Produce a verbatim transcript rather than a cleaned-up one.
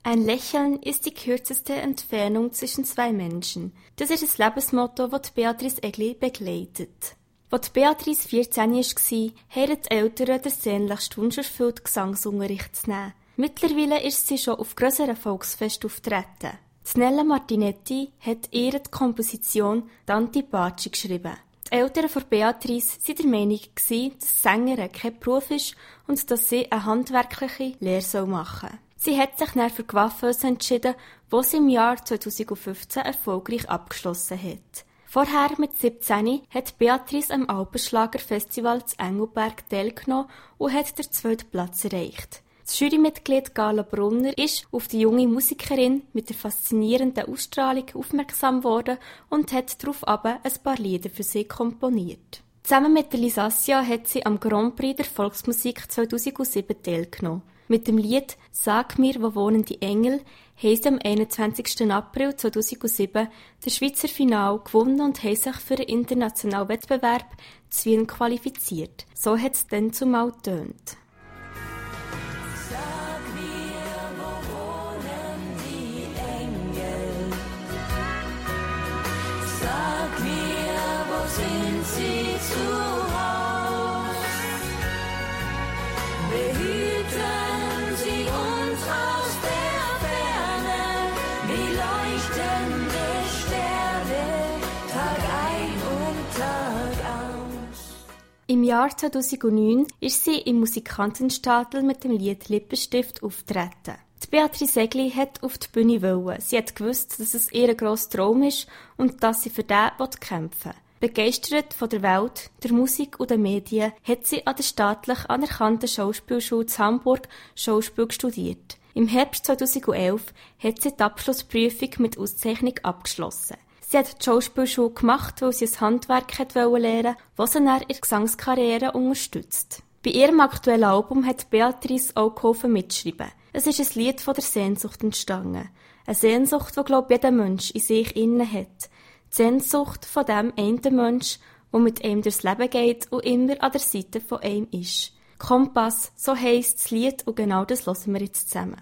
Ein Lächeln ist die kürzeste Entfernung zwischen zwei Menschen. Das ist das Lebensmotto, das Beatrice Egli begleitet. Als Beatrice vierzehn war, haben die Eltern den sehnlichsten Wunsch erfüllt, Gesangsunterricht zu nehmen. Mittlerweile ist sie schon auf grösseren Volksfesten auftreten. Nella Martinetti hat ihr die Komposition «Tanti Paci» geschrieben. Die Eltern von Beatrice waren der Meinung, dass Sängerin kein Beruf ist und dass sie eine handwerkliche Lehre machen soll. Sie hat sich dann für Coiffeuse entschieden, wo sie im Jahr zweitausendfünfzehn erfolgreich abgeschlossen hat. Vorher, mit siebzehn, hat Beatrice am Alpenschlagerfestival zu Engelberg teilgenommen und hat den zweiten Platz erreicht. Das Jurymitglied Gala Brunner ist auf die junge Musikerin mit der faszinierenden Ausstrahlung aufmerksam geworden und hat daraufhin ein paar Lieder für sie komponiert. Zusammen mit der Lisassia hat sie am Grand Prix der Volksmusik zweitausendsieben teilgenommen. Mit dem Lied «Sag mir, wo wohnen die Engel» haben sie am einundzwanzigsten April zweitausendsieben das Schweizer Finale gewonnen und haben sich für den internationalen Wettbewerb zu Wien qualifiziert. So hat es dann zumal getönt. Sag mir, wo wohnen die Engel? Sag mir, wo sind sie zu Haus? Behüten sie uns aus der Ferne, wie leuchtende Sterne, Tag ein und Tag aus. Im Jahr zweitausendneun ist sie im Musikantenstadel mit dem Lied «Lippenstift» auftreten. Die Beatrice Egli hat auf die Bühne wollen. Sie hat gewusst, dass es ihr grosser Traum ist und dass sie für den kämpfen will. Begeistert von der Welt, der Musik und den Medien hat sie an der staatlich anerkannten Schauspielschule in Hamburg Schauspiel studiert. Im Herbst zweitausendelf hat sie die Abschlussprüfung mit Auszeichnung abgeschlossen. Sie hat die Schauspielschule gemacht, weil sie ein Handwerk lernen wollte, das sie in ihrer Gesangskarriere unterstützt. Bei ihrem aktuellen Album hat Beatrice auch geholfen mitschreiben. Es ist ein Lied von der Sehnsucht entstanden. Eine Sehnsucht, die, glaube ich, jeder Mensch in sich innen hat. Die Sehnsucht von dem einen Mensch, der mit einem durchs Leben geht und immer an der Seite von einem ist. Kompass, so heisst das Lied und genau das hören wir jetzt zusammen.